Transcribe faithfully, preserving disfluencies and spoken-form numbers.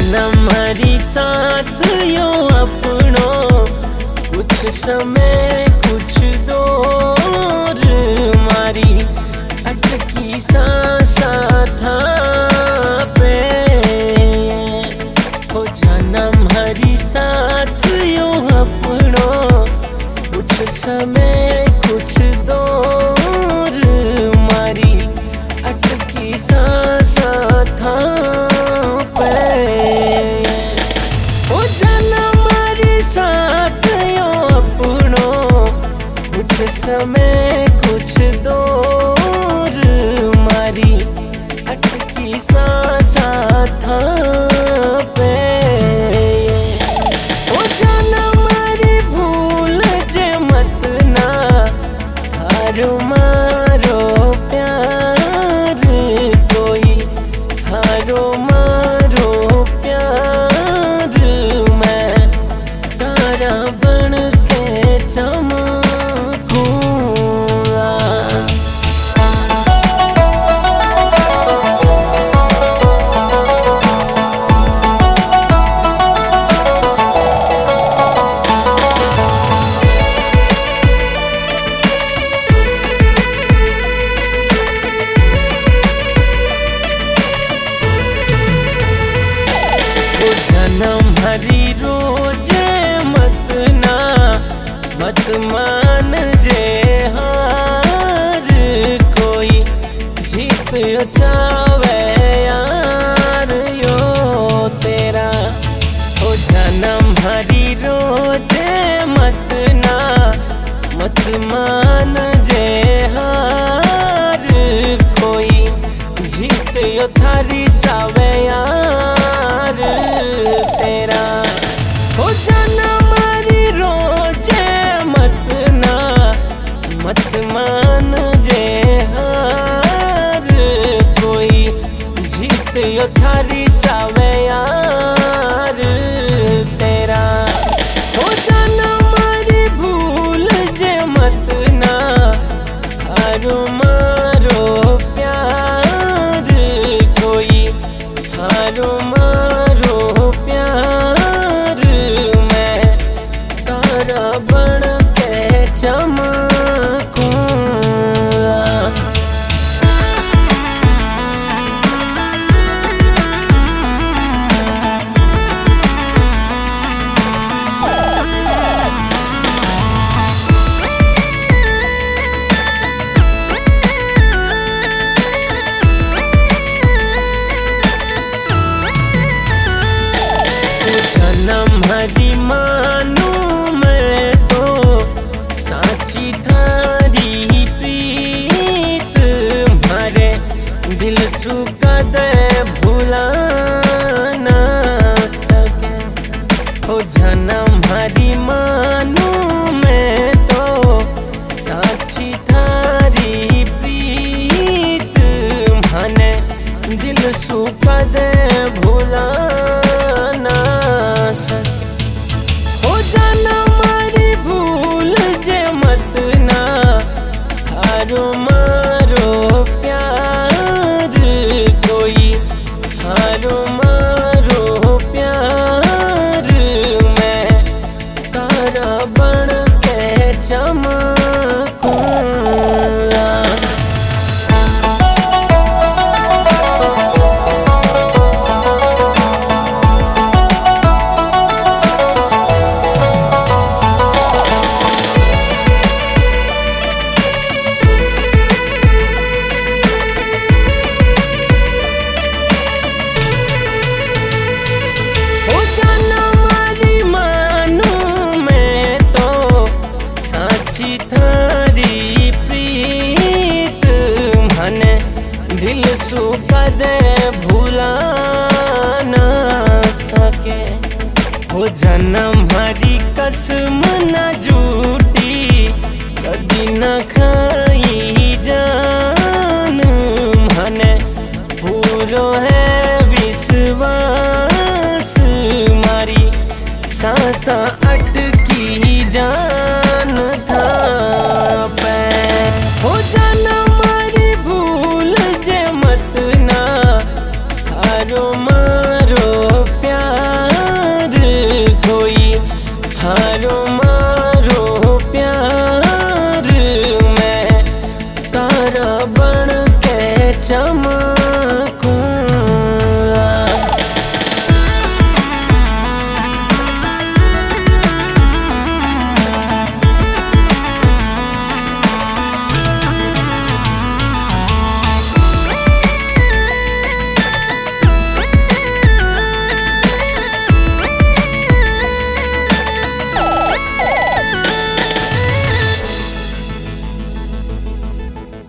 जन्म हरी साथ यो अपनो, कुछ समय कुछ दूर मारी अटकी सांसा था पे। हो जन्म हरी साथ यो अपनो, कुछ समय कुछ दूर मारी अटकी सांसा था पे। हो जन्म हरी साथ यो अपनो, कुछ समय कुछ दूर मारी अटकी सांसा था पे। हो जन्म हरी भूल जे मत ना, हारो मारो प्यार कोई, हारो मारो प्यार मैं तारा बन के चमकूंगा। जन्म हरी रोज मत ना, मत मान जे हार कोई, जीत चावे यार यो तेरा। हो जन्म हरी रोज मत ना, मत मान जे हार कोई, जीत यो थारी चावे यार तेरा। हो जन्म हरी रोज मत ना, मत मान जे हार कोई, जीत यो थारी चावे यार तेरा। हो जन्म हरी भूल जे मत ना, हारो मारो प्यार कोई, हारो मारो प्यार मैं तारा बन के चमकूंगा। जन्म हरी मानू मैं तो, साची थारी प्रीत मारे दिल सुखा दे भुला ना सके। हो जन्म हरी मानू मैं तो, साची थारी प्रीत माने दिल सुखा दे भुला ना सके। हो जन्म हरी भूल जे मत ना, हारो मारो प्यार कोई, हारो मारो प्यार मैं तारा बन के चमकूंगा। हो जन्म हरी मानू मैं तो, साची थारी प्रीत माने दिल सुखा दे भुला ना सके। हो जन्म हरी कसम न झूठी, कदी न खाई जान माने पूरो है विश्वास मारी सांसा अट